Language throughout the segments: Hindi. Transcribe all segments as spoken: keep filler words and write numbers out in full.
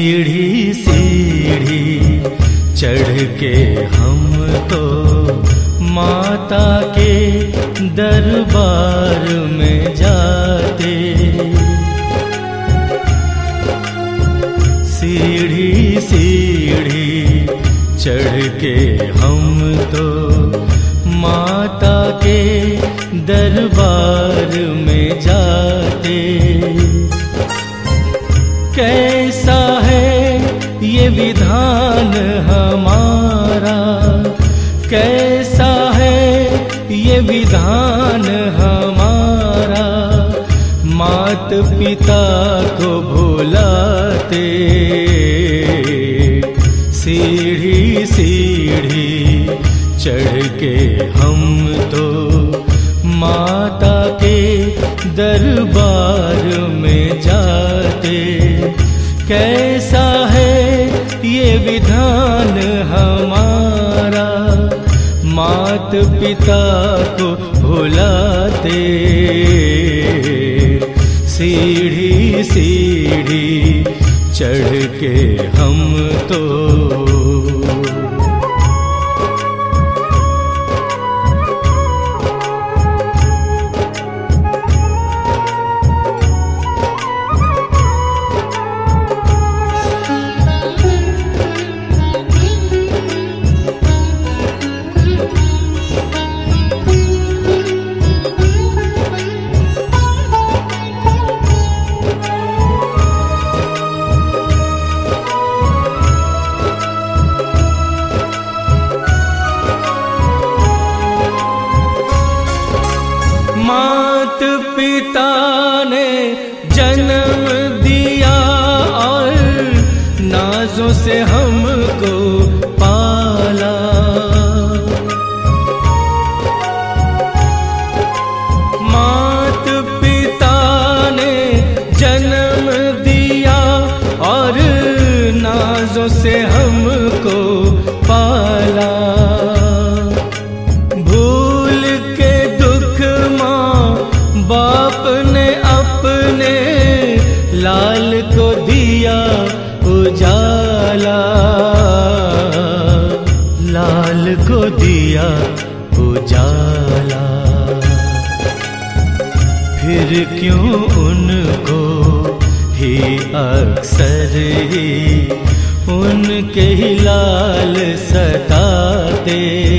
सीढ़ी सीढ़ी चढ़ के हम तो माता के दरबार में जाते। सीढ़ी सीढ़ी चढ़ के हम तो माता के दरबार में जाते। कैसा है ये विधान हमारा, कैसा है ये विधान हमारा, मात पिता को भुलाते। सीढ़ी सीढ़ी चढ़ के हम तो माता के दरबार में जाते। कैसा है ये विधान हमारा, मात पिता को भुलाते। सीढ़ी सीढ़ी चढ़ के हम तो मात पिता ने जन्म दिया और नाजों से हमको पाला। मात पिता ने जन्म दिया और नाजों से हमको पाला। बाप ने अपने लाल को दिया उजाला, लाल को दिया उजाला। फिर क्यों उनको ही अक्सर ही उनके ही लाल सताते।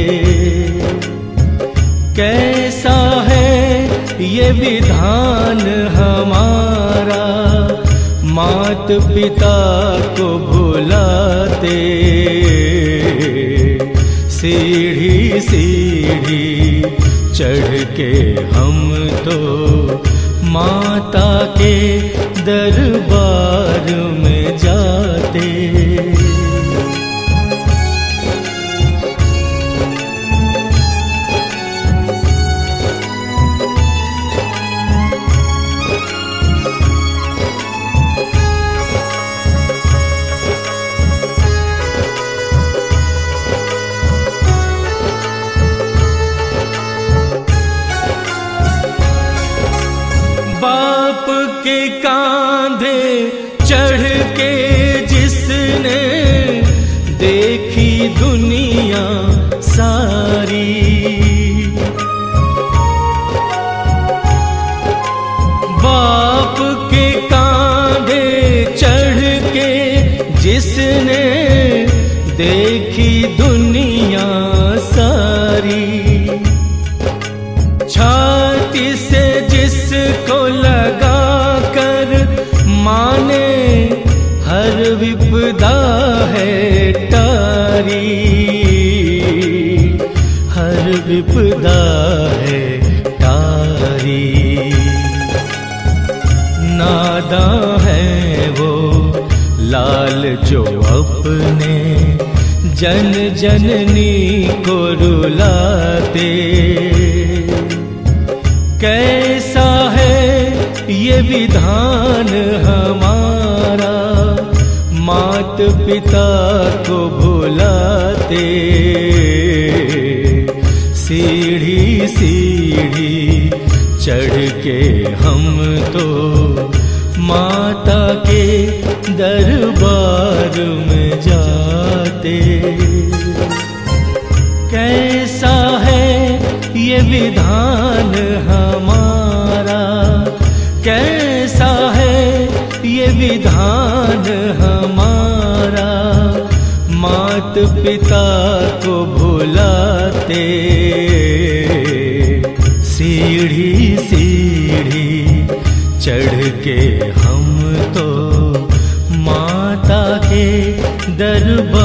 कैसा है ये विधान हमारा, मात पिता को भुलाते। सीढ़ी सीढ़ी चढ़ के हम तो माता के दरबार में जाते। बाप के कांधे चढ़ के जिसने देखी दुनिया सारी, बाप के कांधे चढ़ के जिसने देखी दुनिया सारी। छाती से जिसको लगा कर माने हर विपदा है टारी, हर विपदा है टारी। नादां है वो लाल जो अपने जन जननी को रुलाते। कैसा है ये विधान हमारा, मात पिता को भुलाते। सीढ़ी सीढ़ी चढ़ के हम तो माता के दरबार ये विधान हमारा, कैसा है ये विधान हमारा। मात पिता को भुलाते, सीढ़ी सीढ़ी चढ़ के हम तो माता के दरबार